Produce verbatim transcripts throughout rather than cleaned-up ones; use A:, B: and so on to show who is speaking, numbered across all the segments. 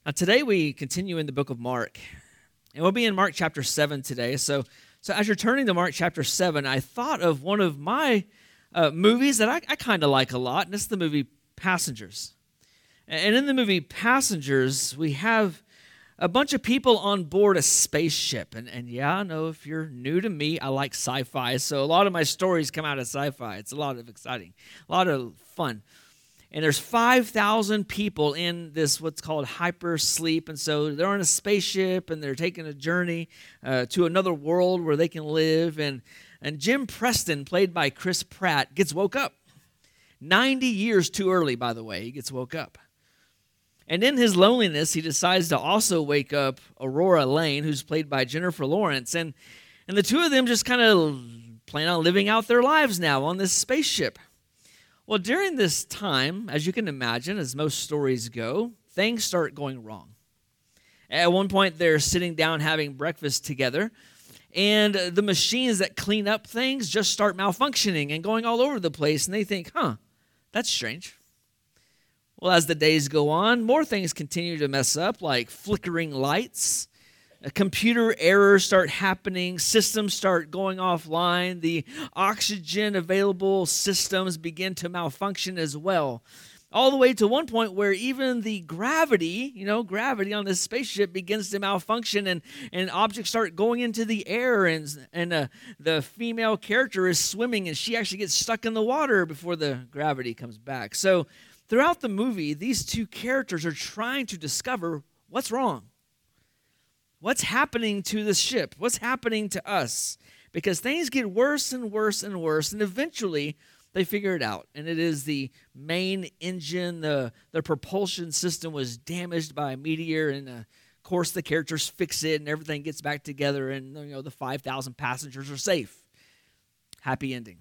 A: Now, today we continue in the book of Mark, and we'll be in Mark chapter seven today. So, so as you're turning to Mark chapter seven, I thought of one of my uh, movies that I, I kind of like a lot, and it's the movie Passengers. And in the movie Passengers, we have a bunch of people on board a spaceship. And, and yeah, I know if you're new to me, I like sci-fi, so a lot of my stories come out of sci-fi. It's a lot of exciting, a lot of fun. And there's five thousand people in this what's called hypersleep. And so they're on a spaceship and they're taking a journey uh, to another world where they can live. And, and Jim Preston, played by Chris Pratt, gets woke up. ninety years too early, by the way, he gets woke up. And in his loneliness, he decides to also wake up Aurora Lane, who's played by Jennifer Lawrence. And, and the two of them just kind of plan on living out their lives now on this spaceship. Well, during this time, as you can imagine, as most stories go, things start going wrong. At one point, they're sitting down having breakfast together, and the machines that clean up things just start malfunctioning and going all over the place, and they think, huh, that's strange. Well, as the days go on, more things continue to mess up, like flickering lights. Computer errors start happening, systems start going offline, the oxygen available systems begin to malfunction as well. All the way to one point where even the gravity, you know, gravity on this spaceship begins to malfunction, and, and objects start going into the air, and, and uh, the female character is swimming, and she actually gets stuck in the water before the gravity comes back. So throughout the movie, these two characters are trying to discover what's wrong. What's happening to the ship? What's happening to us? Because things get worse and worse and worse, and eventually they figure it out. And it is the main engine, the, the propulsion system was damaged by a meteor, and uh, of course the characters fix it, and everything gets back together, and you know the five thousand passengers are safe. Happy ending.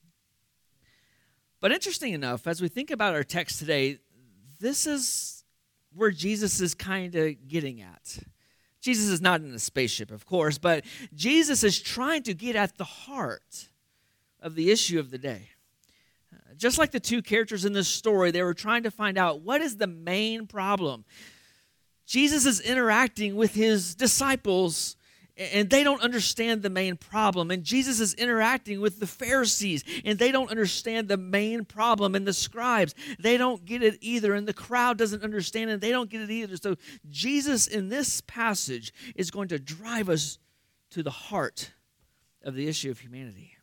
A: But interesting enough, as we think about our text today, this is where Jesus is kind of getting at. Jesus is not in a spaceship, of course, but Jesus is trying to get at the heart of the issue of the day. Uh, just like the two characters in this story, they were trying to find out what is the main problem. Jesus is interacting with his disciples, and they don't understand the main problem. And Jesus is interacting with the Pharisees, and they don't understand the main problem. And the scribes, they don't get it either. And the crowd doesn't understand it, and they don't get it either. So Jesus in this passage is going to drive us to the heart of the issue of humanity,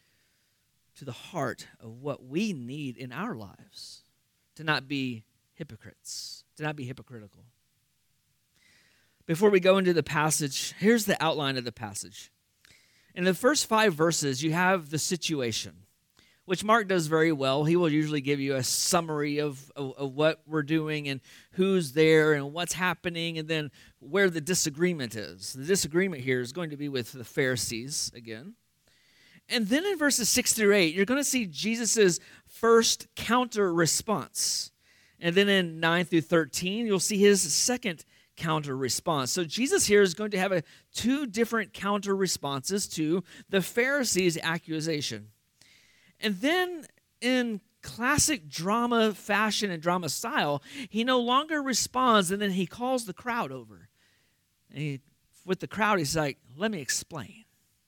A: to the heart of what we need in our lives, to not be hypocrites, to not be hypocritical. Before we go into the passage, here's the outline of the passage. In the first five verses, you have the situation, which Mark does very well. He will usually give you a summary of, of, of what we're doing and who's there and what's happening, and then where the disagreement is. The disagreement here is going to be with the Pharisees again. And then in verses six through eight, you're going to see Jesus' first counter response. And then in nine through thirteen, you'll see his second counter response. So Jesus here is going to have a, two different counter responses to the Pharisees' accusation. And then in classic drama fashion and drama style, he no longer responds, and then he calls the crowd over. And he, with the crowd, he's like, let me explain.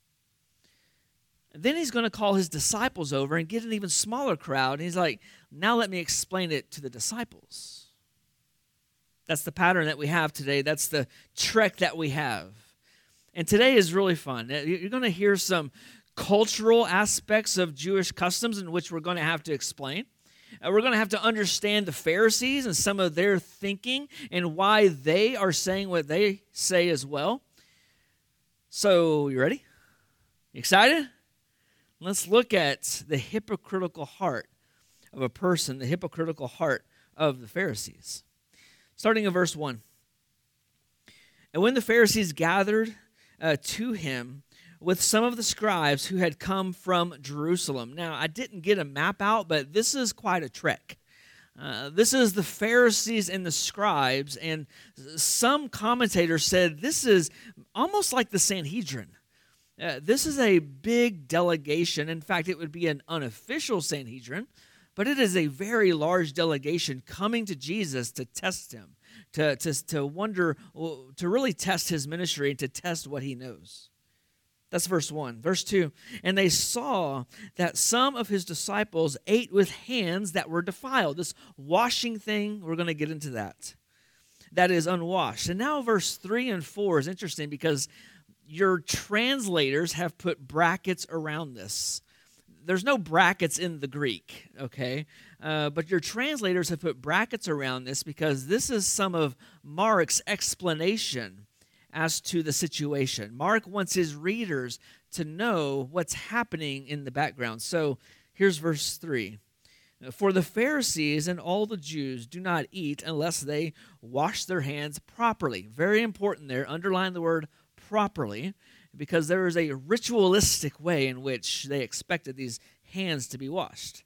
A: And then he's going to call his disciples over and get an even smaller crowd. And he's like, now let me explain it to the disciples. That's the pattern that we have today. That's the trek that we have. And today is really fun. You're going to hear some cultural aspects of Jewish customs in which we're going to have to explain. Uh, we're going to have to understand the Pharisees and some of their thinking and why they are saying what they say as well. So, you ready? You excited? Let's look at the hypocritical heart of a person, the hypocritical heart of the Pharisees. Starting in verse one. And when the Pharisees gathered uh, to him with some of the scribes who had come from Jerusalem. Now, I didn't get a map out, but this is quite a trek. Uh, this is the Pharisees and the scribes, and some commentators said this is almost like the Sanhedrin. Uh, this is a big delegation. In fact, it would be an unofficial Sanhedrin, but it is a very large delegation coming to Jesus to test him, to, to, to wonder, to really test his ministry and to test what he knows. That's verse one. Verse two, and they saw that some of his disciples ate with hands that were defiled. This washing thing, we're going to get into that. That is unwashed. And now verse three and four is interesting because your translators have put brackets around this. There's no brackets in the Greek, okay? Uh, but your translators have put brackets around this because this is some of Mark's explanation as to the situation. Mark wants his readers to know what's happening in the background. So here's verse three. For the Pharisees and all the Jews do not eat unless they wash their hands properly. Very important there. Underline the word properly, because there is a ritualistic way in which they expected these hands to be washed.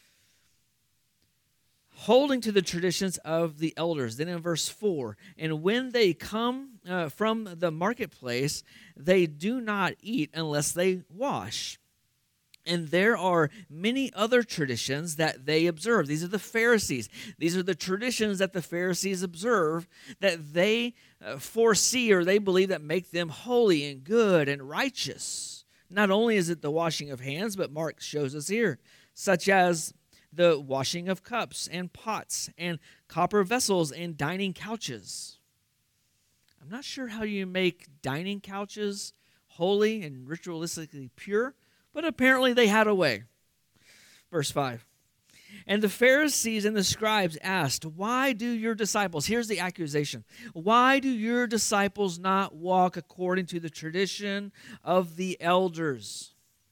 A: Holding to the traditions of the elders. Then in verse four, and when they come uh, from the marketplace, they do not eat unless they wash. And there are many other traditions that they observe. These are the Pharisees. These are the traditions that the Pharisees observe that they uh, foresee or they believe that make them holy and good and righteous. Not only is it the washing of hands, but Mark shows us here, such as the washing of cups and pots and copper vessels and dining couches. I'm not sure how you make dining couches holy and ritualistically pure, but apparently they had a way. Verse five. And the Pharisees and the scribes asked, why do your disciples, here's the accusation, why do your disciples not walk according to the tradition of the elders?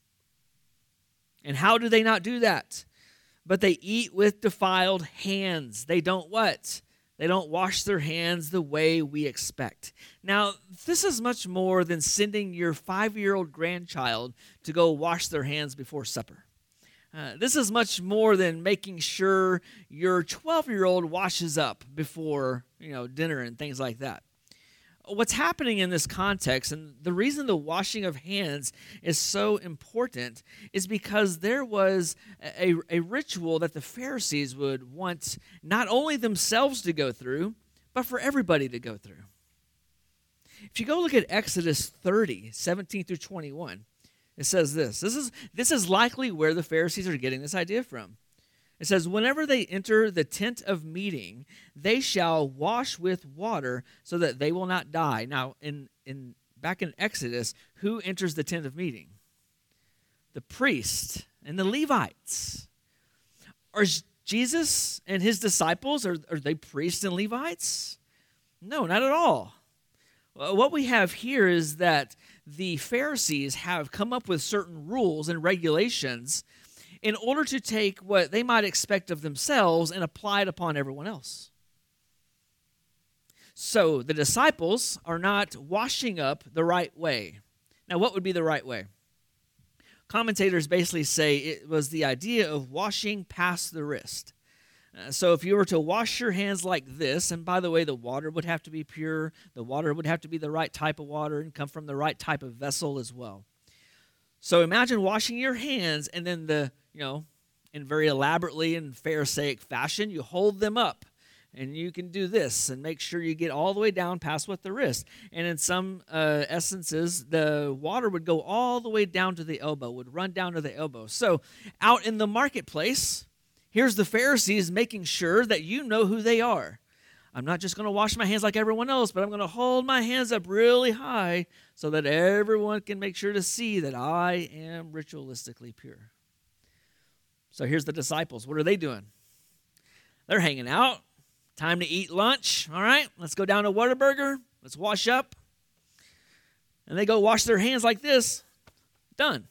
A: And how do they not do that? But they eat with defiled hands. They don't what? They don't wash their hands the way we expect. Now, this is much more than sending your five-year-old grandchild to go wash their hands before supper. Uh, this is much more than making sure your twelve-year-old washes up before, you know, dinner and things like that. What's happening in this context, and the reason the washing of hands is so important, is because there was a, a ritual that the Pharisees would want not only themselves to go through, but for everybody to go through. If you go look at Exodus thirty, seventeen through twenty-one, it says this. This is, this is likely where the Pharisees are getting this idea from. It says, whenever they enter the tent of meeting, they shall wash with water so that they will not die. Now, in, in back in Exodus, who enters the tent of meeting? The priest and the Levites. Are Jesus and his disciples, are, are they priests and Levites? No, not at all. What we have here is that the Pharisees have come up with certain rules and regulations in order to take what they might expect of themselves and apply it upon everyone else. So the disciples are not washing up the right way. Now, what would be the right way? Commentators basically say it was the idea of washing past the wrist. Uh, so if you were to wash your hands like this, and by the way, the water would have to be pure, the water would have to be the right type of water and come from the right type of vessel as well. So imagine washing your hands and then the, you know, in very elaborately and Pharisaic fashion, you hold them up and you can do this and make sure you get all the way down past what the wrist. And in some uh, essences, the water would go all the way down to the elbow, would run down to the elbow. So out in the marketplace, here's the Pharisees making sure that you know who they are. I'm not just going to wash my hands like everyone else, but I'm going to hold my hands up really high so that everyone can make sure to see that I am ritualistically pure. So here's the disciples. What are they doing? They're hanging out. Time to eat lunch. All right, let's go down to Whataburger. Let's wash up. And they go wash their hands like this. Done.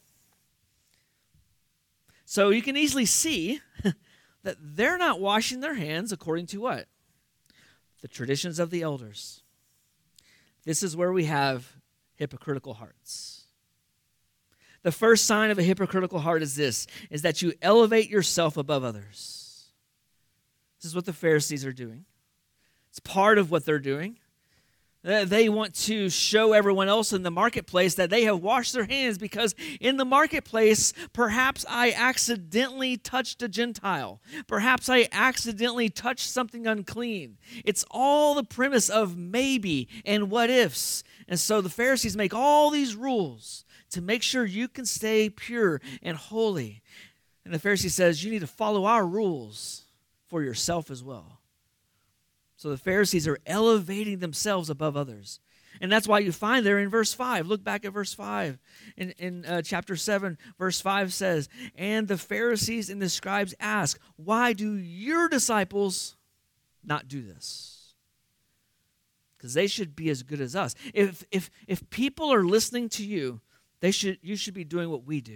A: So you can easily see that they're not washing their hands according to what? The traditions of the elders. This is where we have hypocritical hearts. The first sign of a hypocritical heart is this, is that you elevate yourself above others. This is what the Pharisees are doing. It's part of what they're doing. Uh, They want to show everyone else in the marketplace that they have washed their hands because in the marketplace, perhaps I accidentally touched a Gentile. Perhaps I accidentally touched something unclean. It's all the premise of maybe and what ifs. And so the Pharisees make all these rules to make sure you can stay pure and holy. And the Pharisee says, you need to follow our rules for yourself as well. So the Pharisees are elevating themselves above others. And that's why you find there in verse five. Look back at verse five. In, in uh, chapter seven, verse five says, and the Pharisees and the scribes ask, why do your disciples not do this? Because they should be as good as us. If, if, if people are listening to you, they should you should be doing what we do.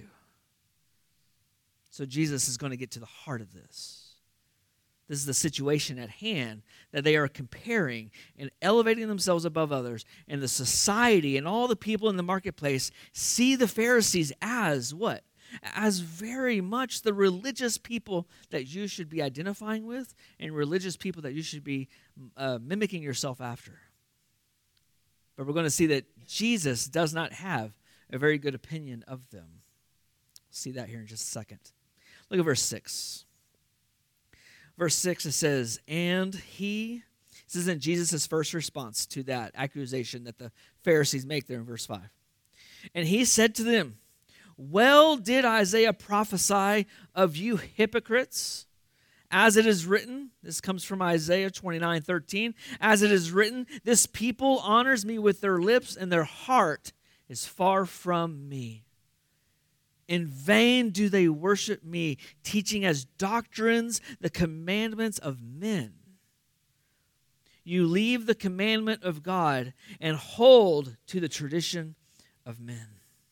A: So Jesus is going to get to the heart of this. This is the situation at hand that they are comparing and elevating themselves above others. And the society and all the people in the marketplace see the Pharisees as what? As very much the religious people that you should be identifying with and religious people that you should be uh, mimicking yourself after. But we're going to see that Jesus does not have a very good opinion of them. We'll see that here in just a second. Look at verse six. Verse six, it says, and he, this isn't Jesus' first response to that accusation that the Pharisees make there in verse five. And he said to them, well did Isaiah prophesy of you hypocrites, as it is written, this comes from Isaiah twenty-nine thirteen, as it is written, this people honors me with their lips, and their heart is far from me. In vain do they worship me, teaching as doctrines the commandments of men. You leave the commandment of God and hold to the tradition of men.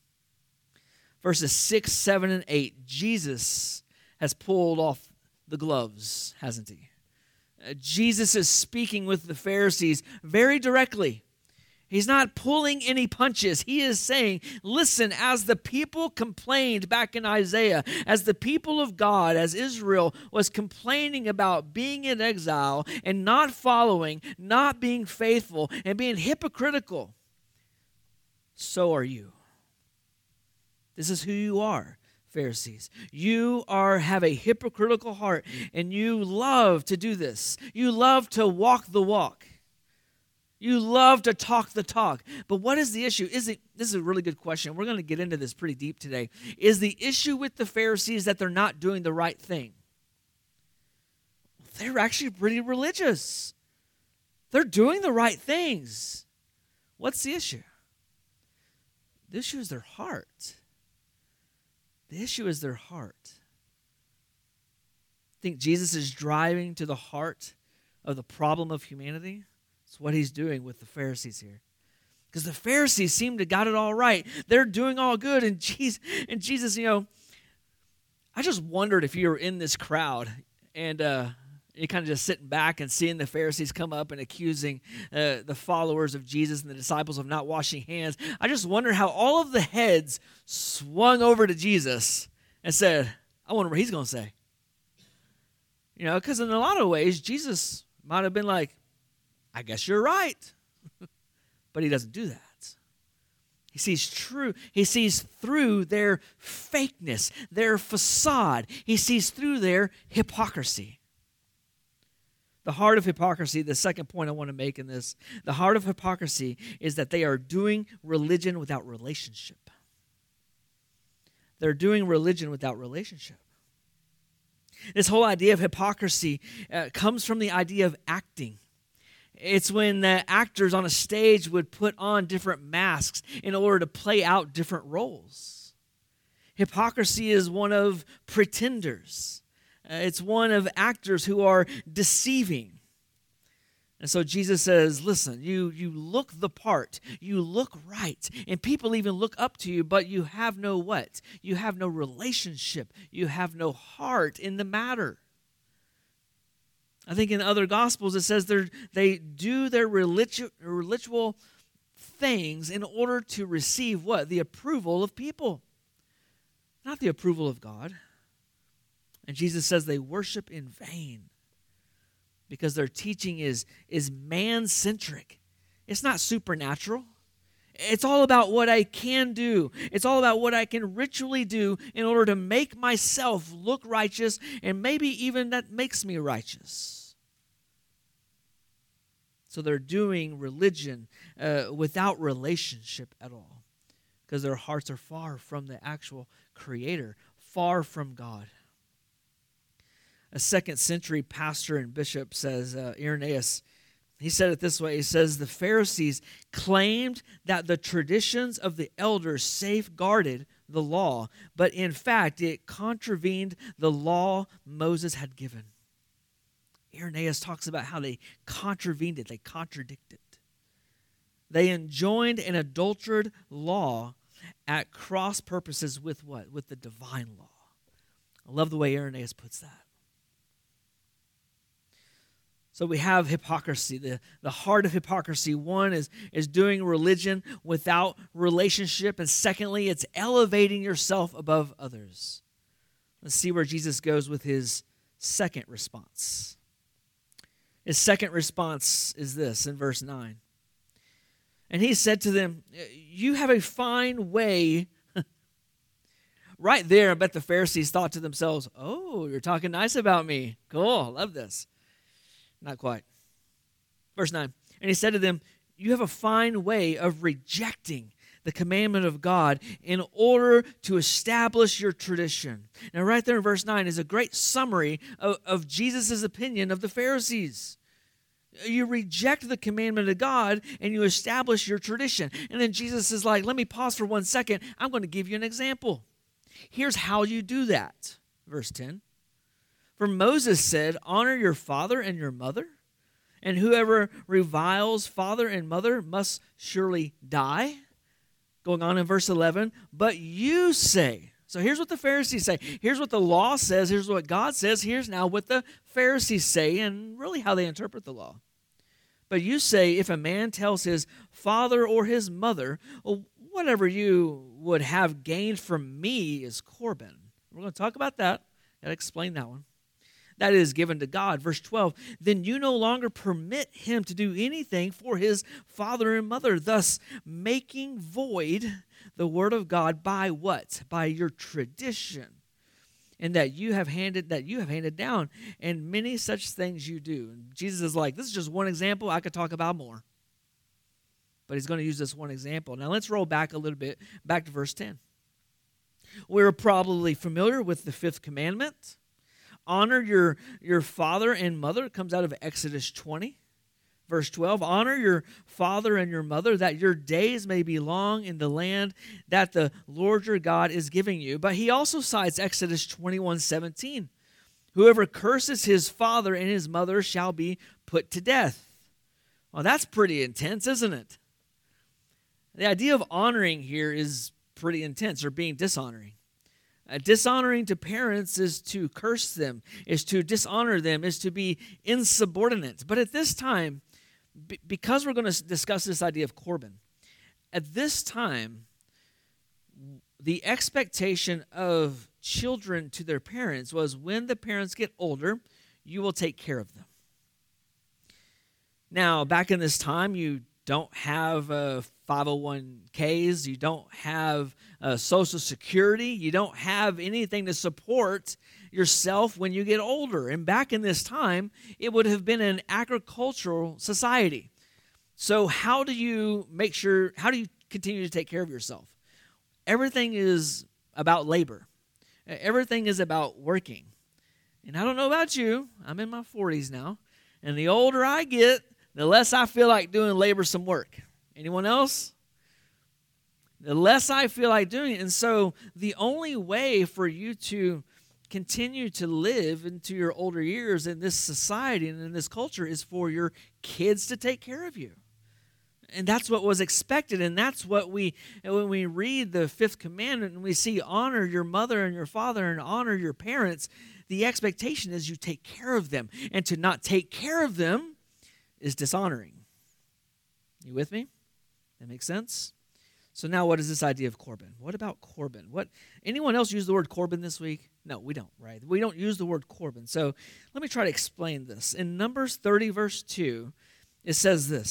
A: Verses six, seven, and eight, Jesus has pulled off the gloves, hasn't he? Uh, Jesus is speaking with the Pharisees very directly. He's not pulling any punches. He is saying, listen, as the people complained back in Isaiah, as the people of God, as Israel was complaining about being in exile and not following, not being faithful, and being hypocritical, so are you. This is who you are, Pharisees. You are have a hypocritical heart, and you love to do this. You love to walk the walk. You love to talk the talk. But what is the issue? Is it, this is a really good question. We're going to get into this pretty deep today. Is the issue with the Pharisees that they're not doing the right thing? They're actually pretty religious. They're doing the right things. What's the issue? The issue is their heart. The issue is their heart. I think Jesus is driving to the heart of the problem of humanity. It's what he's doing with the Pharisees here. Because the Pharisees seem to got it all right. They're doing all good. And Jesus, and Jesus, you know, I just wondered if you were in this crowd and uh, you're kind of just sitting back and seeing the Pharisees come up and accusing uh, the followers of Jesus and the disciples of not washing hands. I just wonder how all of the heads swung over to Jesus and said, I wonder what he's going to say. You know, because in a lot of ways, Jesus might have been like, I guess you're right. But he doesn't do that. He sees true. He sees through their fakeness, their facade. He sees through their hypocrisy. The heart of hypocrisy, the second point I want to make in this, the heart of hypocrisy is that they are doing religion without relationship. They're doing religion without relationship. This whole idea of hypocrisy uh, comes from the idea of acting. It's when the actors on a stage would put on different masks in order to play out different roles. Hypocrisy is one of pretenders. Uh, it's one of actors who are deceiving. And so Jesus says, listen, you, you look the part, you look right, and people even look up to you, but you have no what? You have no relationship. You have no heart in the matter. I think in other Gospels it says they do their religi- ritual things in order to receive what? The approval of people, not the approval of God. And Jesus says they worship in vain because their teaching is, is man-centric. it's not supernatural. It's all about what I can do. It's all about what I can ritually do in order to make myself look righteous, and maybe even that makes me righteous. So they're doing religion uh, without relationship at all, because their hearts are far from the actual Creator, far from God. A second century pastor and bishop says, uh, Irenaeus, he said it this way. He says, the Pharisees claimed that the traditions of the elders safeguarded the law, but in fact it contravened the law Moses had given. Irenaeus talks about how they contravened it, they contradicted. They enjoined an adulterated law at cross purposes with what? With the divine law. I love the way Irenaeus puts that. So we have hypocrisy, the, the heart of hypocrisy. One is, is doing religion without relationship. And secondly, it's elevating yourself above others. Let's see where Jesus goes with his second response. His second response is this in verse nine. And he said to them, you have a fine way. Right there, I bet the Pharisees thought to themselves, oh, you're talking nice about me. Cool, I love this. Not quite. Verse nine. And he said to them, you have a fine way of rejecting the commandment of God in order to establish your tradition. Now right there in verse nine is a great summary of, of Jesus' opinion of the Pharisees. You reject the commandment of God and you establish your tradition. And then Jesus is like, let me pause for one second. I'm going to give you an example. Here's how you do that. Verse ten. For Moses said, honor your father and your mother, and whoever reviles father and mother must surely die. Going on in verse eleven, but you say, so here's what the Pharisees say. Here's what the law says. Here's what God says. Here's now what the Pharisees say, and really how they interpret the law. But you say, if a man tells his father or his mother, well, whatever you would have gained from me is Corban. We're going to talk about that. Got to explain that one. That is given to God. Verse twelve, then you no longer permit him to do anything for his father and mother, thus making void the word of God by what? By your tradition. And that you have handed that you have handed down, and many such things you do. And Jesus is like, this is just one example. I could talk about more. But he's going to use this one example. Now let's roll back a little bit, back to verse ten. We're probably familiar with the fifth commandment. Honor your, your father and mother. It comes out of Exodus twenty, verse twelve. Honor your father and your mother, that your days may be long in the land that the Lord your God is giving you. But he also cites Exodus twenty-one seventeen. Whoever curses his father and his mother shall be put to death. Well, that's pretty intense, isn't it? The idea of honoring here is pretty intense, or being dishonoring. Uh, dishonoring to parents is to curse them, is to dishonor them, is to be insubordinate. But at this time, b- because we're going to discuss this idea of Corban, at this time, the expectation of children to their parents was when the parents get older, you will take care of them. Now, back in this time, you don't have uh, five oh one k's, you don't have uh, Social Security, you don't have anything to support yourself when you get older. And back in this time, it would have been an agricultural society. So how do you make sure, how do you continue to take care of yourself? Everything is about labor. Everything is about working. And I don't know about you, I'm in my forties now, and the older I get, the less I feel like doing laborsome work. Anyone else? The less I feel like doing it. And so the only way for you to continue to live into your older years in this society and in this culture is for your kids to take care of you. And that's what was expected. And that's what we, when we read the fifth commandment and we see honor your mother and your father and honor your parents, the expectation is you take care of them. And to not take care of them is dishonoring. You with me? That makes sense? So now what is this idea of Corban? What about Corban? What, anyone else use the word Corban this week? No, we don't, right? We don't use the word Corban. So let me try to explain this. In Numbers thirty, verse two, it says this.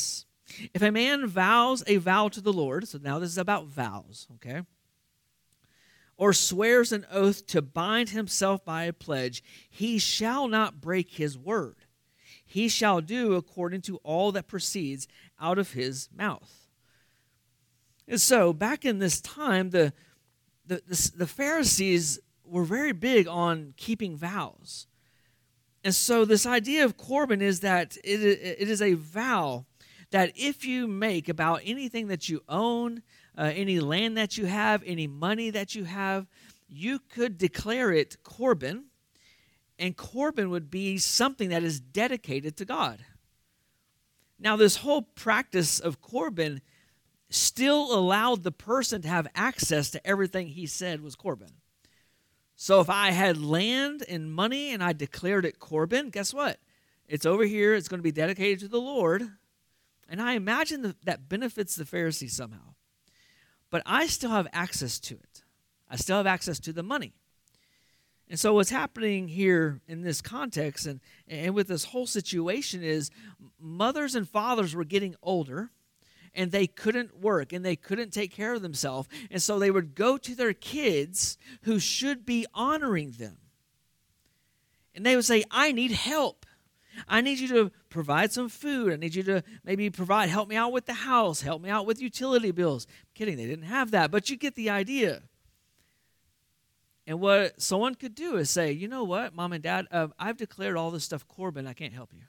A: If a man vows a vow to the Lord, so now this is about vows, okay? Or swears an oath to bind himself by a pledge, he shall not break his word. He shall do according to all that proceeds out of his mouth. And so, back in this time, the, the, the, the Pharisees were very big on keeping vows. And so this idea of Corban is that it, it is a vow that if you make about anything that you own, uh, any land that you have, any money that you have, you could declare it Corban, and Corban would be something that is dedicated to God. Now, this whole practice of Corban still allowed the person to have access to everything he said was Corban. So if I had land and money and I declared it Corban, guess what? It's over here. It's going to be dedicated to the Lord. And I imagine that, that benefits the Pharisees somehow. But I still have access to it. I still have access to the money. And so what's happening here in this context and, and with this whole situation is mothers and fathers were getting older, and they couldn't work, and they couldn't take care of themselves. And so they would go to their kids who should be honoring them. And they would say, I need help. I need you to provide some food. I need you to maybe provide, help me out with the house, help me out with utility bills. I'm kidding, they didn't have that, but you get the idea. And what someone could do is say, you know what, Mom and Dad, uh, I've declared all this stuff Corban, I can't help you.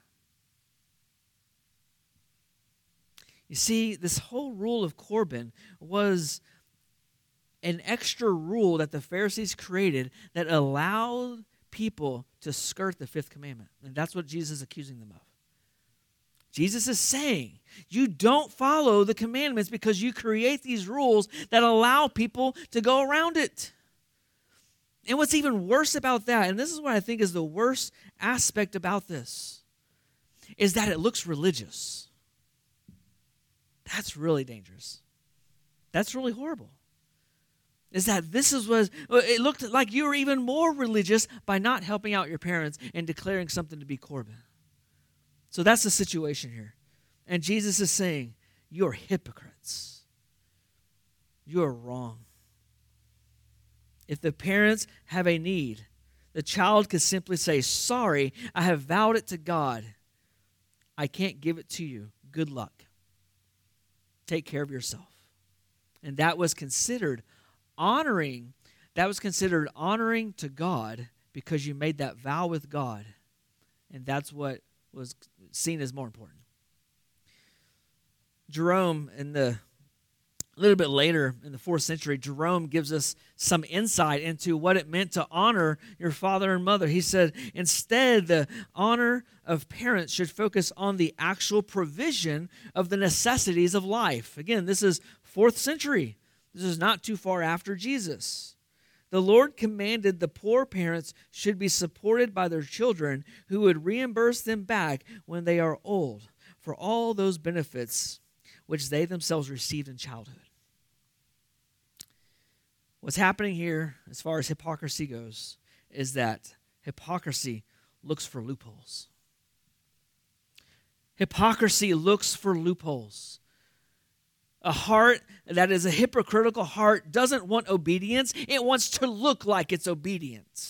A: You see, this whole rule of Corban was an extra rule that the Pharisees created that allowed people to skirt the fifth commandment. And that's what Jesus is accusing them of. Jesus is saying, you don't follow the commandments because you create these rules that allow people to go around it. And what's even worse about that, and this is what I think is the worst aspect about this, is that it looks religious. That's really dangerous. That's really horrible. Is that this is what it looked like you were even more religious by not helping out your parents and declaring something to be Corban. So that's the situation here. And Jesus is saying, you're hypocrites. You're wrong. If the parents have a need, the child could simply say, sorry, I have vowed it to God. I can't give it to you. Good luck. Take care of yourself. And that was considered honoring, that was considered honoring to God because you made that vow with God. And that's what was seen as more important. Jerome, in the a little bit later in the fourth century, Jerome gives us some insight into what it meant to honor your father and mother. He said, instead, the honor of parents should focus on the actual provision of the necessities of life. Again, this is fourth century. This is not too far after Jesus. The Lord commanded the poor parents should be supported by their children who would reimburse them back when they are old for all those benefits which they themselves received in childhood. What's happening here, as far as hypocrisy goes, is that hypocrisy looks for loopholes. Hypocrisy looks for loopholes. A heart that is a hypocritical heart doesn't want obedience. It wants to look like it's obedient.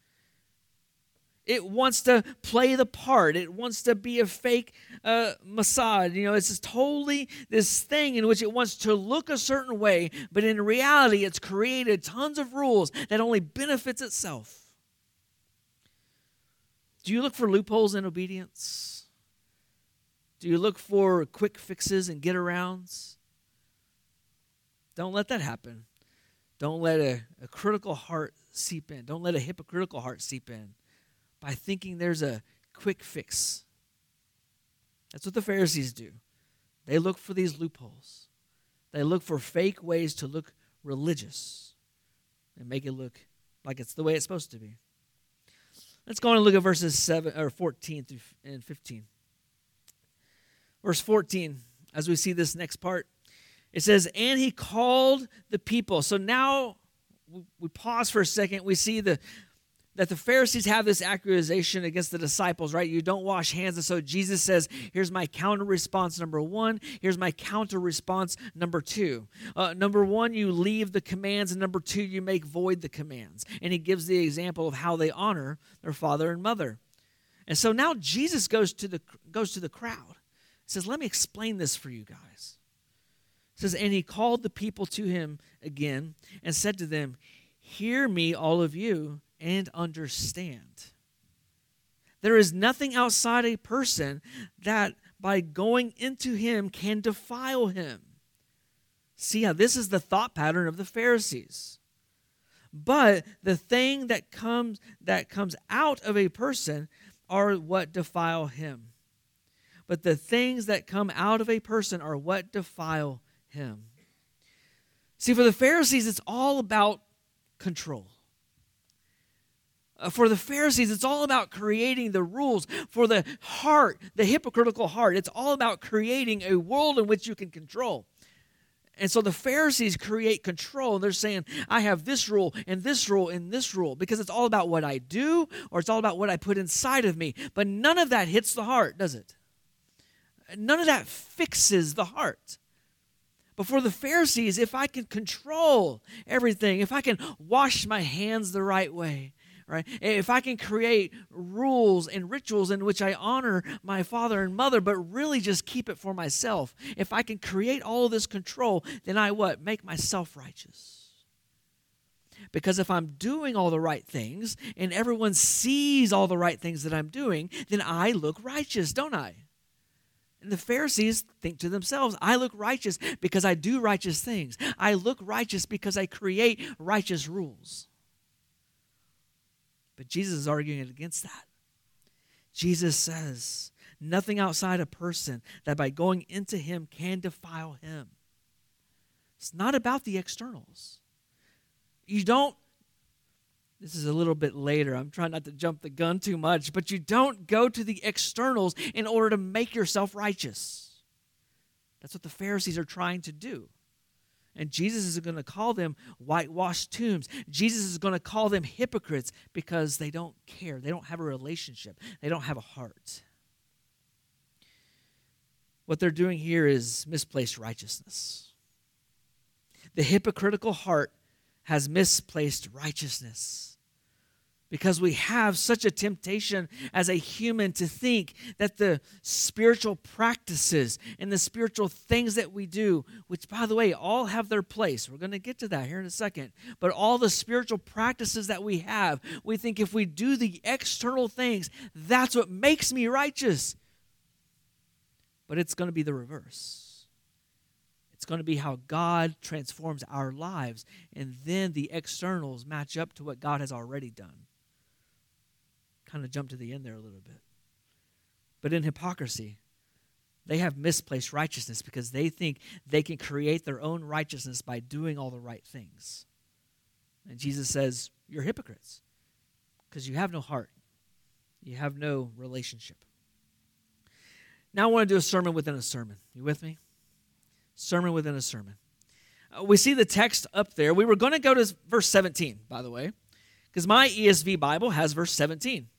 A: It wants to play the part. It wants to be a fake uh, Messiah. You know, it's just totally this thing in which it wants to look a certain way, but in reality, it's created tons of rules that only benefits itself. Do you look for loopholes in obedience? Do you look for quick fixes and get-arounds? Don't let that happen. Don't let a, a critical heart seep in. Don't let a hypocritical heart seep in by thinking there's a quick fix. That's what the Pharisees do. They look for these loopholes. They look for fake ways to look religious and make it look like it's the way it's supposed to be. Let's go on and look at verses seven or fourteen through and fifteen. Verse fourteen, as we see this next part, it says, and he called the people. So now we pause for a second. We see the that the Pharisees have this accusation against the disciples, right? You don't wash hands. And so Jesus says, here's my counter response number one. Here's my counter response number two. Uh, number one, you leave the commands. And number two, you make void the commands. And he gives the example of how they honor their father and mother. And so now Jesus goes to the, goes to the crowd. He says, let me explain this for you guys. It says, and he called the people to him again and said to them, hear me, all of you, and understand. There is nothing outside a person that by going into him can defile him. See how this is the thought pattern of the Pharisees. But the thing that comes that comes out of a person are what defile him. But the things that come out of a person are what defile him. See, for the Pharisees, it's all about control. Uh, for the Pharisees, it's all about creating the rules. For the heart, the hypocritical heart, it's all about creating a world in which you can control. And so the Pharisees create control. They're saying, I have this rule and this rule and this rule, because it's all about what I do or it's all about what I put inside of me. But none of that hits the heart, does it? None of that fixes the heart. But for the Pharisees, if I can control everything, if I can wash my hands the right way, right? If I can create rules and rituals in which I honor my father and mother, but really just keep it for myself, if I can create all of this control, then I what? Make myself righteous. Because if I'm doing all the right things and everyone sees all the right things that I'm doing, then I look righteous, don't I? And the Pharisees think to themselves, I look righteous because I do righteous things. I look righteous because I create righteous rules. But Jesus is arguing against that. Jesus says, nothing outside a person that by going into him can defile him. It's not about the externals. You don't, this is a little bit later, I'm trying not to jump the gun too much, but you don't go to the externals in order to make yourself righteous. That's what the Pharisees are trying to do. And Jesus is going to call them whitewashed tombs. Jesus is going to call them hypocrites because they don't care. They don't have a relationship. They don't have a heart. What they're doing here is misplaced righteousness. The hypocritical heart has misplaced righteousness. Because we have such a temptation as a human to think that the spiritual practices and the spiritual things that we do, which, by the way, all have their place. We're going to get to that here in a second. But all the spiritual practices that we have, we think if we do the external things, that's what makes me righteous. But it's going to be the reverse. It's going to be how God transforms our lives, and then the externals match up to what God has already done. Kind of jump to the end there a little bit. But in hypocrisy, they have misplaced righteousness because they think they can create their own righteousness by doing all the right things. And Jesus says, you're hypocrites because you have no heart. You have no relationship. Now I want to do a sermon within a sermon. You with me? Sermon within a sermon. Uh, we see the text up there. We were going to go to verse seventeen, by the way, because my E S V Bible has verse seventeen.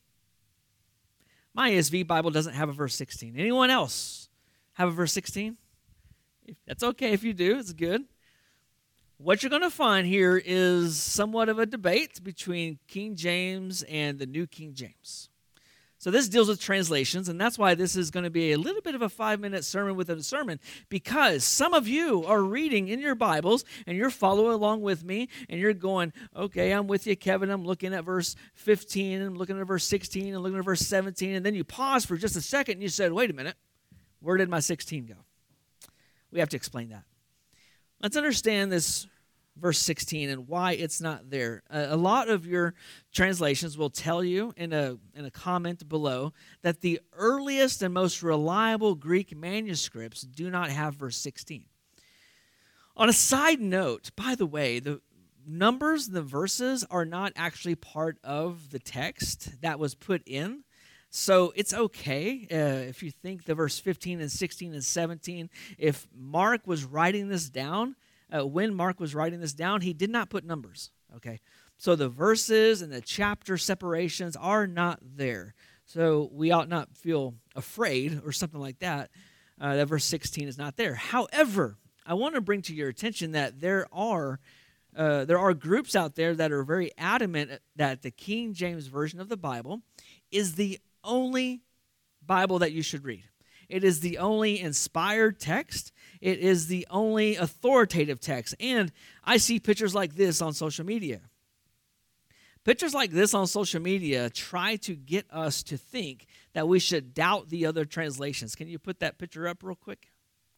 A: My E S V Bible doesn't have a verse sixteen. Anyone else have a verse sixteen? That's okay if you do. It's good. What you're going to find here is somewhat of a debate between King James and the New King James. So this deals with translations, and that's why this is going to be a little bit of a five-minute sermon within a sermon, because some of you are reading in your Bibles, and you're following along with me, and you're going, okay, I'm with you, Kevin. I'm looking at verse fifteen, and I'm looking at verse sixteen, and looking at verse seventeen, and then you pause for just a second, and you said, wait a minute, where did my sixteen go? We have to explain that. Let's understand this verse sixteen and why it's not there. Uh, a lot of your translations will tell you in a in a comment below that the earliest and most reliable Greek manuscripts do not have verse sixteen. On a side note, by the way, the numbers, the verses are not actually part of the text that was put in. So it's okay uh, if you think the verse fifteen and sixteen and seventeen, if Mark was writing this down, Uh, when Mark was writing this down, he did not put numbers, okay? So the verses and the chapter separations are not there. So we ought not feel afraid or something like that, uh, that verse sixteen is not there. However, I want to bring to your attention that there are uh, there are groups out there that are very adamant that the King James Version of the Bible is the only Bible that you should read. It is the only inspired text. It is the only authoritative text. And I see pictures like this on social media. Pictures like this on social media try to get us to think that we should doubt the other translations. Can you put that picture up real quick?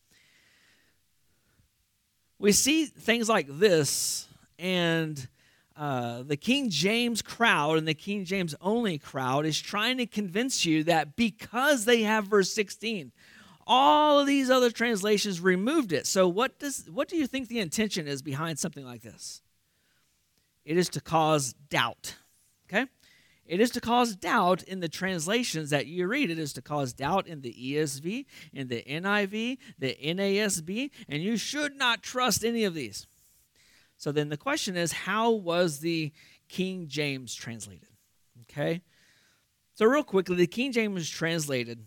A: We see things like this, and uh, the King James crowd and the King James only crowd is trying to convince you that because they have verse sixteen, all of these other translations removed it. So what does what do you think the intention is behind something like this? It is to cause doubt, okay? It is to cause doubt in the translations that you read. It is to cause doubt in the E S V, in the N I V, the N A S B, and you should not trust any of these. So then the question is, how was the King James translated? Okay? So real quickly, the King James was translated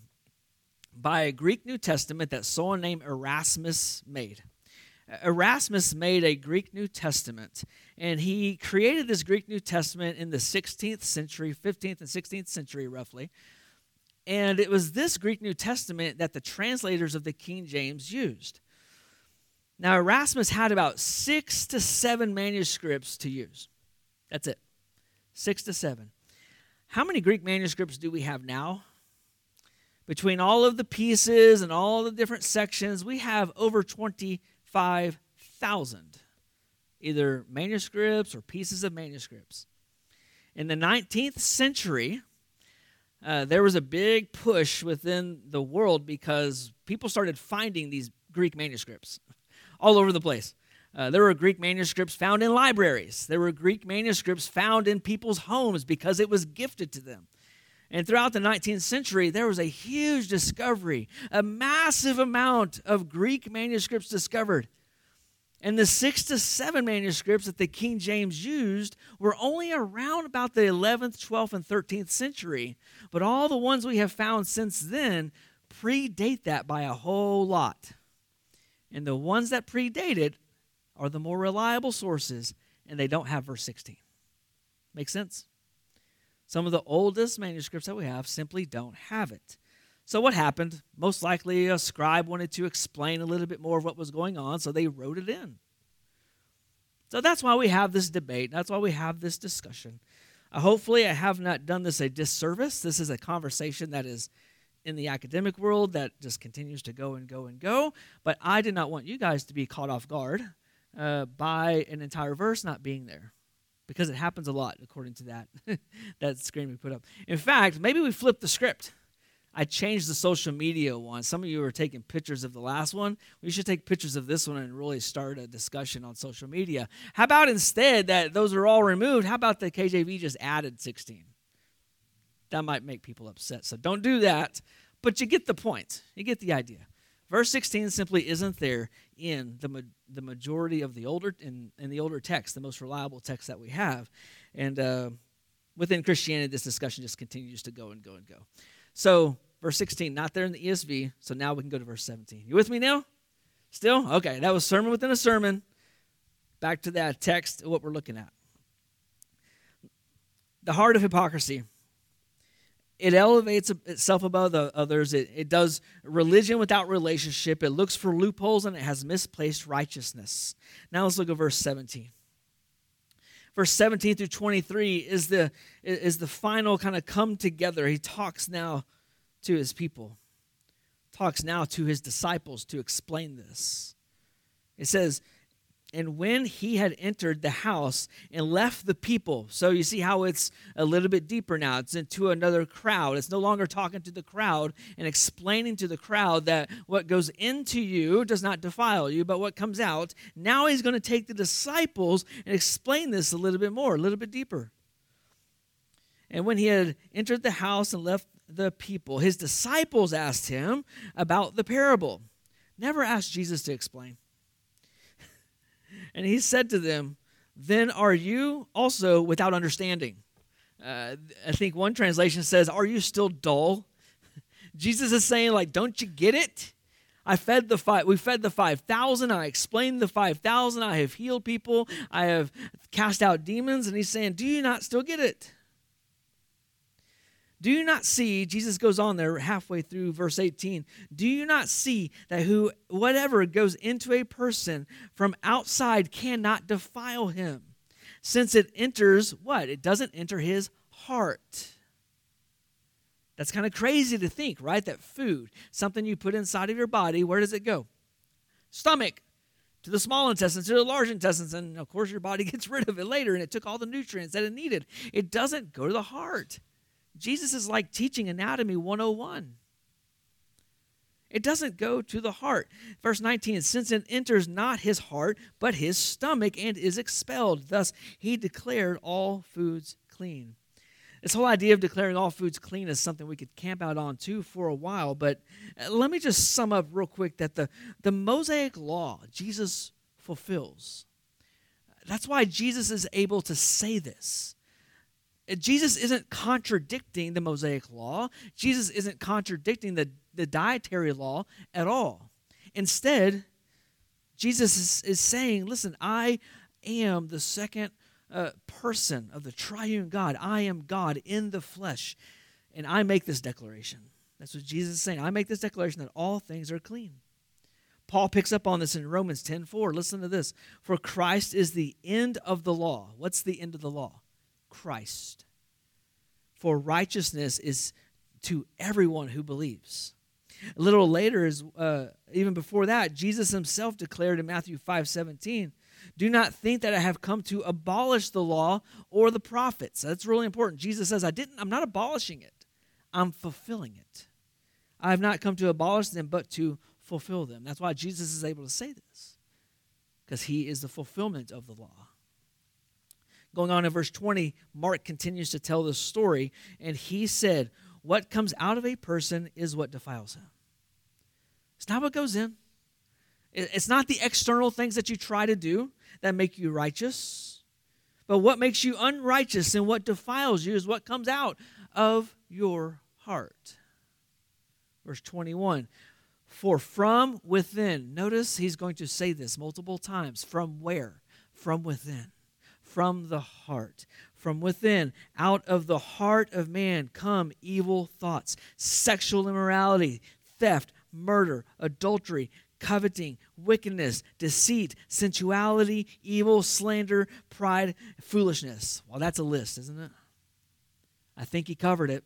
A: by a Greek New Testament that someone named Erasmus made. Erasmus made a Greek New Testament, and he created this Greek New Testament in the sixteenth century, fifteenth and sixteenth century roughly. And it was this Greek New Testament that the translators of the King James used. Now, Erasmus had about six to seven manuscripts to use. That's it. Six to seven. How many Greek manuscripts do we have now? Between all of the pieces and all the different sections, we have over twenty-five thousand, either manuscripts or pieces of manuscripts. In the nineteenth century, uh, there was a big push within the world because people started finding these Greek manuscripts all over the place. Uh, there were Greek manuscripts found in libraries. There were Greek manuscripts found in people's homes because it was gifted to them. And throughout the nineteenth century, there was a huge discovery, a massive amount of Greek manuscripts discovered. And the six to seven manuscripts that the King James used were only around about the eleventh, twelfth, and thirteenth century. But all the ones we have found since then predate that by a whole lot. And the ones that predate it are the more reliable sources, and they don't have verse sixteen. Make sense? Some of the oldest manuscripts that we have simply don't have it. So what happened? Most likely a scribe wanted to explain a little bit more of what was going on, so they wrote it in. So that's why we have this debate. That's why we have this discussion. Uh, hopefully I have not done this a disservice. This is a conversation that is in the academic world that just continues to go and go and go. But I did not want you guys to be caught off guard uh, by an entire verse not being there. Because it happens a lot, according to that, that screen we put up. In fact, maybe we flipped the script. I changed the social media one. Some of you were taking pictures of the last one. We should take pictures of this one and really start a discussion on social media. How about instead that those are all removed, how about the K J V just added sixteen? That might make people upset, so don't do that. But you get the point. You get the idea. Verse sixteen simply isn't there in the ma- the majority of the older in, in the older text, the most reliable text that we have. And uh, within Christianity, this discussion just continues to go and go and go. So verse sixteen, not there in the E S V, so now we can go to verse seventeen. You with me now? Still? Okay, that was sermon within a sermon. Back to that text, what we're looking at. The heart of hypocrisy. It elevates itself above the others. It, it does religion without relationship. It looks for loopholes, and it has misplaced righteousness. Now let's look at verse seventeen. Verse seventeen through twenty-three is the, is the final kind of come together. He talks now to his people, talks now to his disciples to explain this. It says, and when he had entered the house and left the people, so you see how it's a little bit deeper now. It's into another crowd. It's no longer talking to the crowd and explaining to the crowd that what goes into you does not defile you, but what comes out. Now he's going to take the disciples and explain this a little bit more, a little bit deeper. And when he had entered the house and left the people, his disciples asked him about the parable. Never asked Jesus to explain. And he said to them, then are you also without understanding? Uh, I think one translation says, are you still dull? Jesus is saying, like, don't you get it? I fed the five, we fed the five thousand. I explained the five thousand. I have healed people. I have cast out demons. And he's saying, do you not still get it? Do you not see, Jesus goes on there halfway through verse eighteen, do you not see that who whatever goes into a person from outside cannot defile him, since it enters what? It doesn't enter his heart. That's kind of crazy to think, right? That food, something you put inside of your body, where does it go? Stomach, to the small intestines, to the large intestines, and of course your body gets rid of it later, and it took all the nutrients that it needed. It doesn't go to the heart. Jesus is like teaching anatomy one oh one. It doesn't go to the heart. Verse nineteen, since it enters not his heart, but his stomach, and is expelled. Thus he declared all foods clean. This whole idea of declaring all foods clean is something we could camp out on too for a while, but let me just sum up real quick that the, the Mosaic law Jesus fulfills. That's why Jesus is able to say this. Jesus isn't contradicting the Mosaic law. Jesus isn't contradicting the, the dietary law at all. Instead, Jesus is, is saying, listen, I am the second uh, person of the triune God. I am God in the flesh, and I make this declaration. That's what Jesus is saying. I make this declaration that all things are clean. Paul picks up on this in Romans ten four. Listen to this. For Christ is the end of the law. What's the end of the law? Christ. For righteousness is to everyone who believes. A little later, is uh, even before that, Jesus himself declared in Matthew five seventeen, do not think that I have come to abolish the law or the prophets. That's really important. Jesus says, I didn't, I'm not abolishing it. I'm fulfilling it. I have not come to abolish them, but to fulfill them. That's why Jesus is able to say this, because he is the fulfillment of the law. Going on in verse twenty, Mark continues to tell this story, and he said, what comes out of a person is what defiles him. It's not what goes in. It's not the external things that you try to do that make you righteous, but what makes you unrighteous and what defiles you is what comes out of your heart. Verse twenty-one, for from within, notice he's going to say this multiple times. From where? From within. From the heart. From within, out of the heart of man come evil thoughts, sexual immorality, theft, murder, adultery, coveting, wickedness, deceit, sensuality, evil, slander, pride, foolishness. Well, that's a list, isn't it? I think he covered it.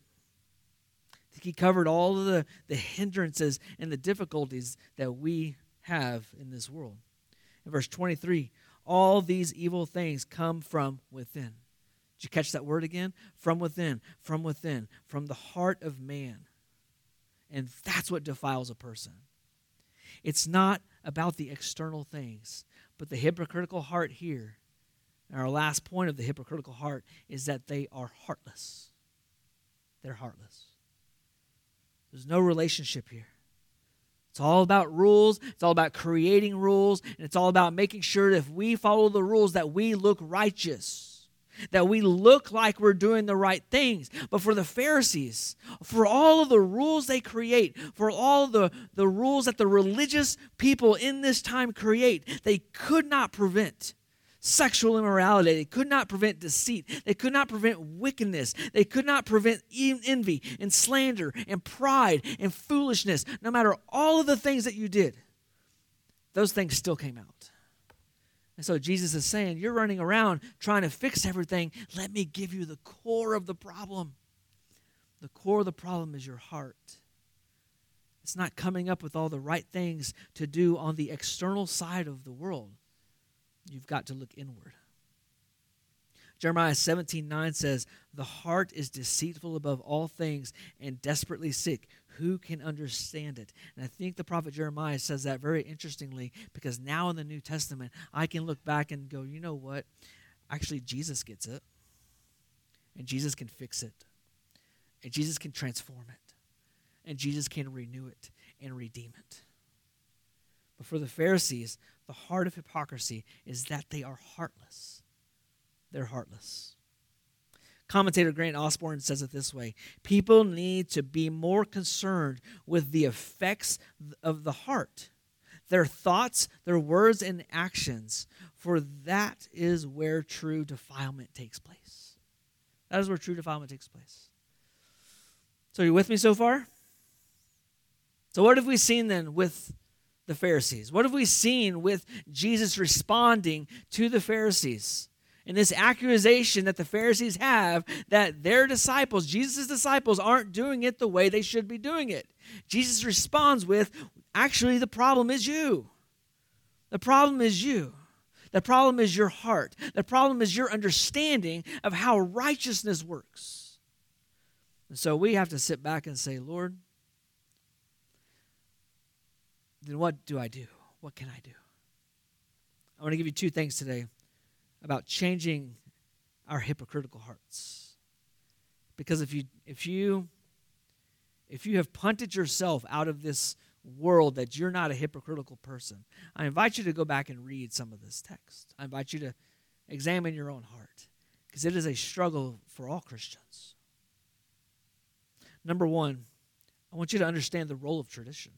A: I think he covered all of the, the hindrances and the difficulties that we have in this world. In verse twenty-three, all these evil things come from within. Did you catch that word again? From within, from within, from the heart of man. And that's what defiles a person. It's not about the external things, but the hypocritical heart here, and our last point of the hypocritical heart, is that they are heartless. They're heartless. There's no relationship here. It's all about rules. It's all about creating rules. And it's all about making sure that if we follow the rules that we look righteous, that we look like we're doing the right things. But for the Pharisees, for all of the rules they create, for all the, the rules that the religious people in this time create, they could not prevent sexual immorality. They could not prevent deceit. They could not prevent wickedness. They could not prevent envy and slander and pride and foolishness. No matter all of the things that you did, those things still came out. And so Jesus is saying, you're running around trying to fix everything. Let me give you the core of the problem. The core of the problem is your heart. It's not coming up with all the right things to do on the external side of the world. You've got to look inward. Jeremiah seventeen nine says, the heart is deceitful above all things and desperately sick. Who can understand it? And I think the prophet Jeremiah says that very interestingly, because now in the New Testament, I can look back and go, you know what? Actually, Jesus gets it. And Jesus can fix it. And Jesus can transform it. And Jesus can renew it and redeem it. But for the Pharisees, the heart of hypocrisy is that they are heartless. they're heartless. Commentator Grant Osborne says it this way: people need to be more concerned with the effects of the heart, their thoughts, their words, and actions, for that is where true defilement takes place. That is where true defilement takes place. So are you with me so far? So what have we seen then with the Pharisees? What have we seen with Jesus responding to the Pharisees? And this accusation that the Pharisees have that their disciples, Jesus' disciples, aren't doing it the way they should be doing it. Jesus responds with, actually, the problem is you. The problem is you. The problem is your heart. The problem is your understanding of how righteousness works. And so we have to sit back and say, Lord, then what do I do? What can I do? I want to give you two things today about changing our hypocritical hearts. Because if you if you if you have punted yourself out of this world that you're not a hypocritical person, I invite you to go back and read some of this text. I invite you to examine your own heart, because it is a struggle for all Christians. Number one, I want you to understand the role of tradition.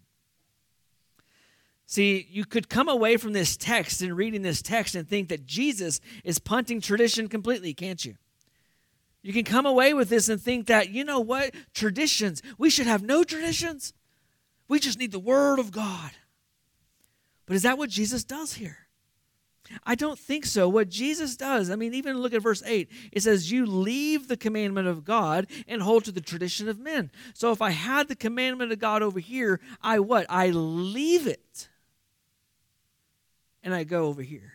A: See, you could come away from this text and reading this text and think that Jesus is punting tradition completely, can't you? You can come away with this and think that, you know what, traditions, we should have no traditions. We just need the Word of God. But is that what Jesus does here? I don't think so. What Jesus does, I mean, even look at verse eight. It says, you leave the commandment of God and hold to the tradition of men. So if I had the commandment of God over here, I what? I leave it. And I go over here.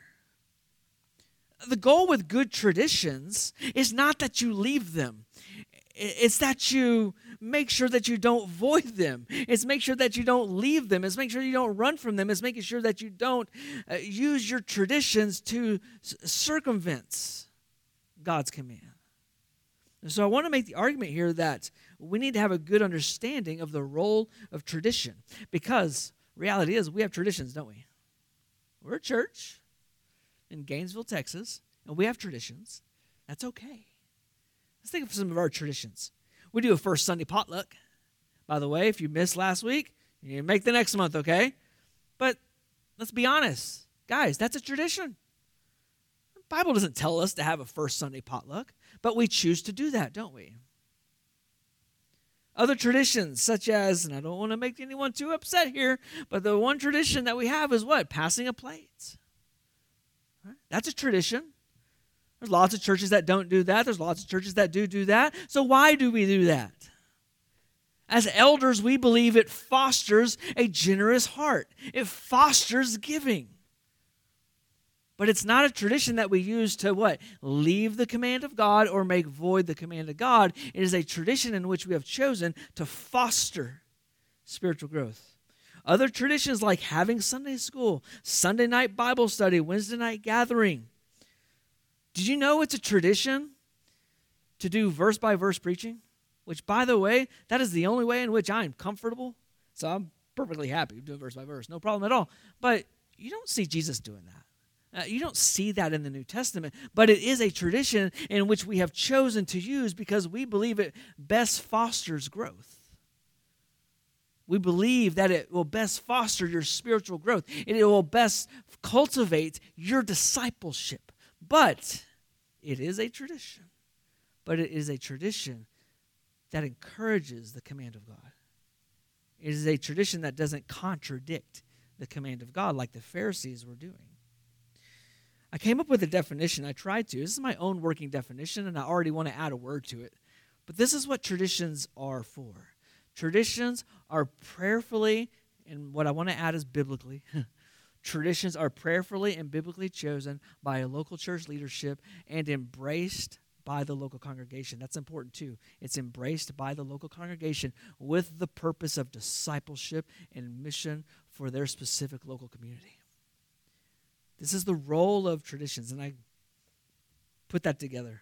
A: The goal with good traditions is not that you leave them. It's that you make sure that you don't void them. It's make sure that you don't leave them. It's make sure you don't run from them. It's making sure that you don't uh, use your traditions to c- circumvent God's command. And so I want to make the argument here that we need to have a good understanding of the role of tradition, because reality is we have traditions, don't we? We're a church in Gainesville, Texas, and we have traditions. That's okay. Let's think of some of our traditions. We do a first Sunday potluck. By the way, if you missed last week, you make the next month, okay? But let's be honest. Guys, that's a tradition. The Bible doesn't tell us to have a first Sunday potluck, but we choose to do that, don't we? Other traditions, such as, and I don't want to make anyone too upset here, but the one tradition that we have is what? Passing a plate. Right? That's a tradition. There's lots of churches that don't do that. There's lots of churches that do do that. So why do we do that? As elders, we believe it fosters a generous heart. It fosters giving. But it's not a tradition that we use to what? Leave the command of God or make void the command of God. It is a tradition in which we have chosen to foster spiritual growth. Other traditions like having Sunday school, Sunday night Bible study, Wednesday night gathering. Did you know it's a tradition to do verse-by-verse preaching? Which, by the way, that is the only way in which I am comfortable. So I'm perfectly happy doing verse-by-verse. No problem at all. But you don't see Jesus doing that. Uh, you don't see that in the New Testament, but it is a tradition in which we have chosen to use because we believe it best fosters growth. We believe that it will best foster your spiritual growth. And it will best cultivate your discipleship. But it is a tradition. But it is a tradition that encourages the command of God. It is a tradition that doesn't contradict the command of God like the Pharisees were doing. I came up with a definition. I tried to. This is my own working definition, and I already want to add a word to it. But this is what traditions are for. Traditions are prayerfully, and what I want to add is biblically. Traditions are prayerfully and biblically chosen by a local church leadership and embraced by the local congregation. That's important too. It's embraced by the local congregation with the purpose of discipleship and mission for their specific local community. This is the role of traditions, and I put that together.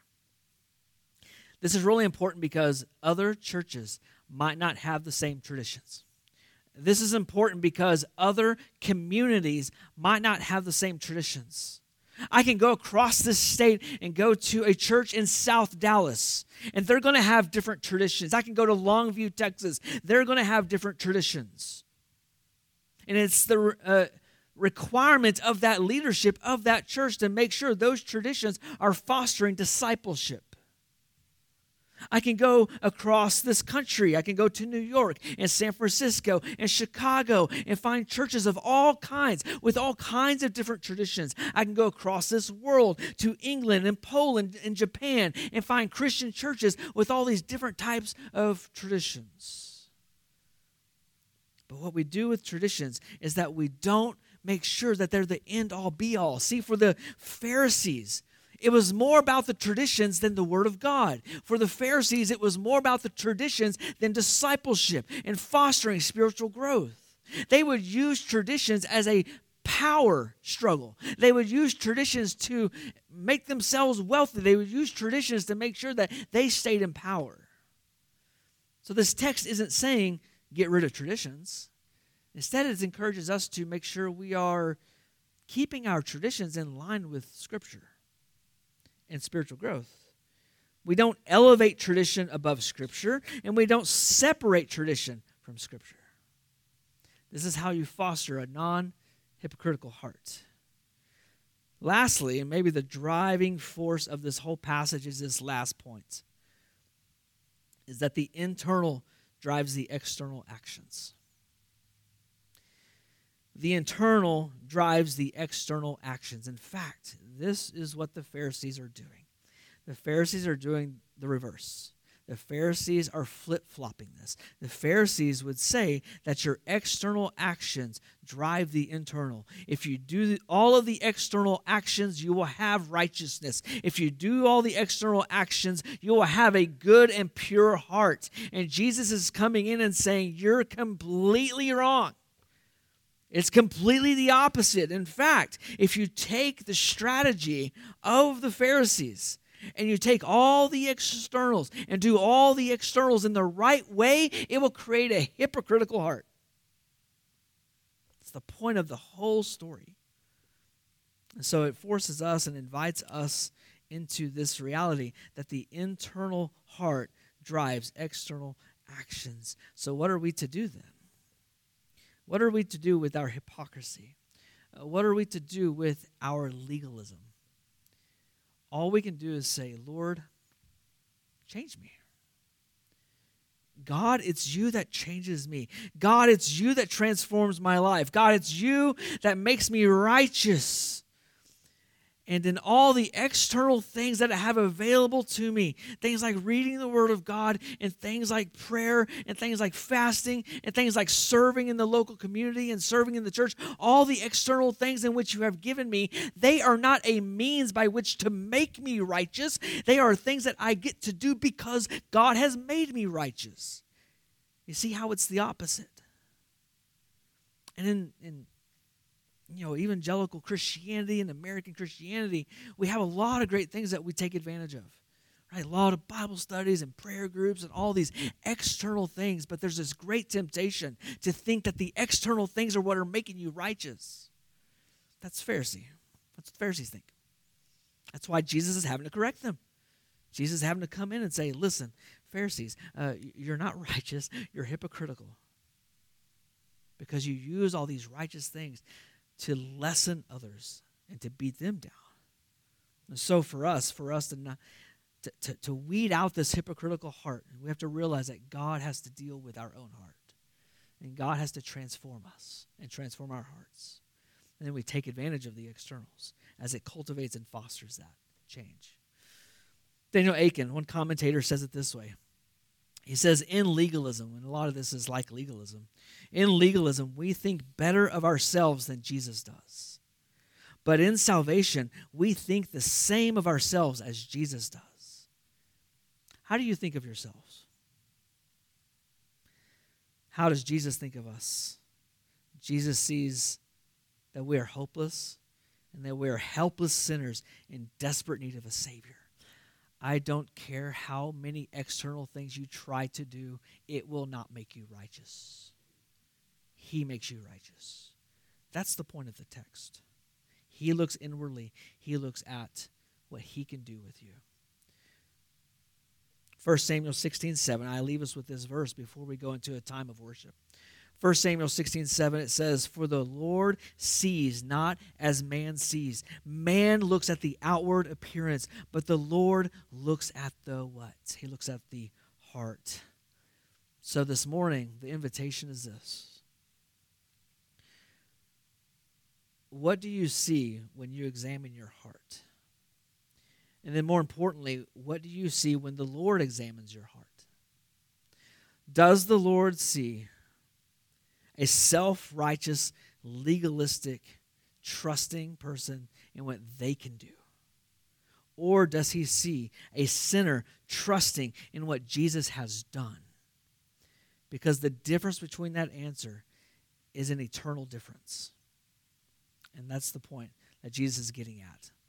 A: This is really important because other churches might not have the same traditions. This is important because other communities might not have the same traditions. I can go across this state and go to a church in South Dallas, and they're going to have different traditions. I can go to Longview, Texas. They're going to have different traditions. And it's the uh, requirement of that leadership of that church to make sure those traditions are fostering discipleship. I can go across this country. I can go to New York and San Francisco and Chicago and find churches of all kinds with all kinds of different traditions. I can go across this world to England and Poland and Japan and find Christian churches with all these different types of traditions. But what we do with traditions is that we don't make sure that they're the end-all, be-all. See, for the Pharisees, it was more about the traditions than the Word of God. For the Pharisees, it was more about the traditions than discipleship and fostering spiritual growth. They would use traditions as a power struggle. They would use traditions to make themselves wealthy. They would use traditions to make sure that they stayed in power. So this text isn't saying get rid of traditions. Instead, it encourages us to make sure we are keeping our traditions in line with Scripture and spiritual growth. We don't elevate tradition above Scripture, and we don't separate tradition from Scripture. This is how you foster a non-hypocritical heart. Lastly, and maybe the driving force of this whole passage is this last point, is that the internal drives the external actions. The internal drives the external actions. In fact, this is what the Pharisees are doing. The Pharisees are doing the reverse. The Pharisees are flip-flopping this. The Pharisees would say that your external actions drive the internal. If you do all of the external actions, you will have righteousness. If you do all the external actions, you will have a good and pure heart. And Jesus is coming in and saying, you're completely wrong. It's completely the opposite. In fact, if you take the strategy of the Pharisees and you take all the externals and do all the externals in the right way, it will create a hypocritical heart. It's the point of the whole story. And so it forces us and invites us into this reality that the internal heart drives external actions. So what are we to do then? What are we to do with our hypocrisy? Uh, what are we to do with our legalism? All we can do is say, Lord, change me. God, it's you that changes me. God, it's you that transforms my life. God, it's you that makes me righteous. And in all the external things that I have available to me, things like reading the Word of God and things like prayer and things like fasting and things like serving in the local community and serving in the church, all the external things in which you have given me, they are not a means by which to make me righteous. They are things that I get to do because God has made me righteous. You see how it's the opposite? And in, in you know, evangelical Christianity and American Christianity, we have a lot of great things that we take advantage of, right? A lot of Bible studies and prayer groups and all these external things, but there's this great temptation to think that the external things are what are making you righteous. That's Pharisee. That's what Pharisees think. That's why Jesus is having to correct them. Jesus is having to come in and say, listen, Pharisees, uh, you're not righteous, you're hypocritical, because you use all these righteous things to lessen others and to beat them down. And so for us, for us to not to, to, to weed out this hypocritical heart, we have to realize that God has to deal with our own heart. And God has to transform us and transform our hearts. And then we take advantage of the externals as it cultivates and fosters that change. Daniel Aiken, one commentator, says it this way. He says, in legalism, and a lot of this is like legalism, in legalism, we think better of ourselves than Jesus does. But in salvation, we think the same of ourselves as Jesus does. How do you think of yourselves? How does Jesus think of us? Jesus sees that we are hopeless and that we are helpless sinners in desperate need of a Savior. I don't care how many external things you try to do, it will not make you righteous. He makes you righteous. That's the point of the text. He looks inwardly. He looks at what he can do with you. First Samuel sixteen seven. I leave us with this verse before we go into a time of worship. First Samuel sixteen seven, it says, "For the Lord sees not as man sees. Man looks at the outward appearance, but the Lord looks at the" what? He looks at the heart. So this morning, the invitation is this. What do you see when you examine your heart? And then more importantly, what do you see when the Lord examines your heart? Does the Lord see a self-righteous, legalistic, trusting person in what they can do? Or does he see a sinner trusting in what Jesus has done? Because the difference between that answer is an eternal difference. And that's the point that Jesus is getting at.